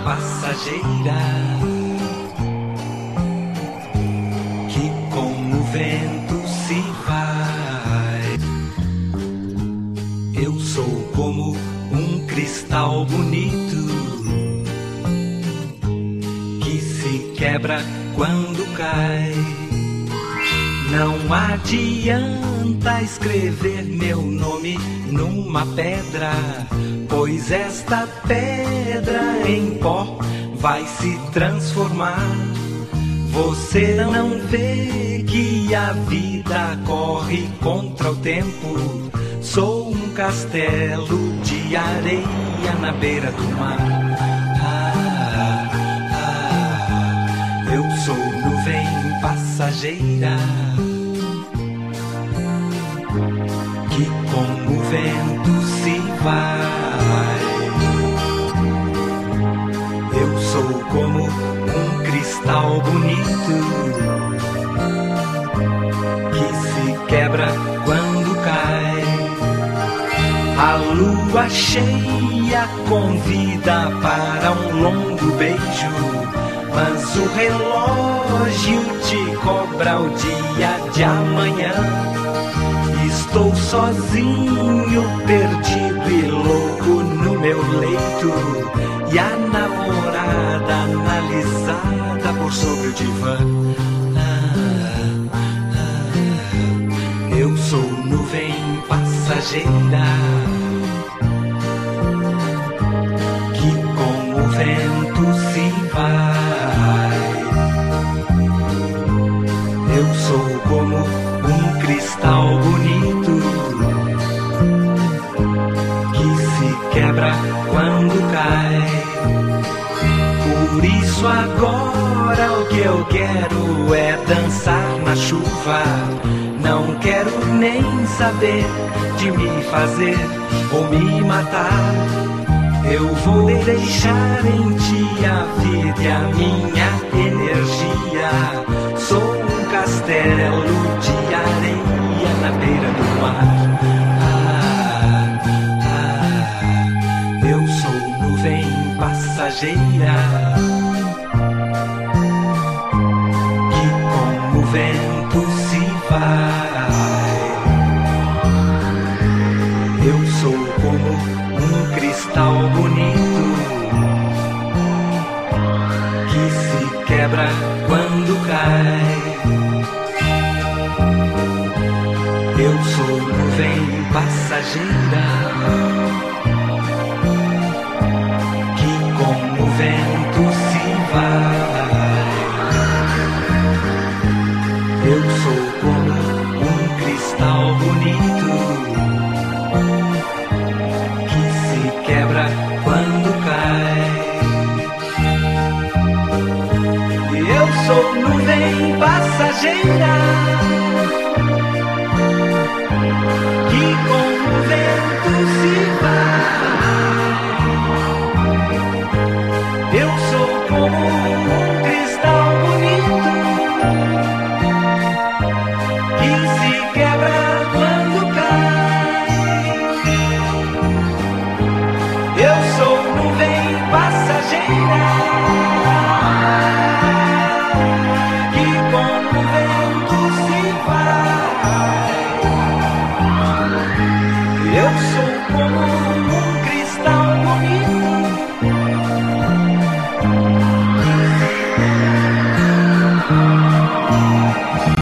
passageira que com o vento se vai. Eu sou como um cristal bonito que se quebra quando cai. Não adianta escrever meu nome numa pedra, pois esta pedra em pó vai se transformar. Você não vê que a vida corre contra o tempo? Sou um castelo de areia na beira do mar. Eu sou nuvem passageira que com o vento se vai. Eu sou como um cristal bonito que se quebra quando cai. A lua cheia convida para um longo beijo, mas o relógio te cobra o dia de amanhã. Estou sozinho, perdido e louco no meu leito, e a namorada analisada por sobre o divã. Eu sou nuvem passageira que com o vento se vai. Eu sou como um cristal bonito que se quebra quando cai. Por isso agora o que eu quero é dançar na chuva. Não quero nem saber de me fazer ou me matar. Eu vou deixar em ti a vida e a minha energia. Sou um castelo de areia na beira do mar. Eu sou nuvem passageira que com o vento se vai. Eu sou como um cristal bonito que se quebra quando cai. Eu sou nuvem passageira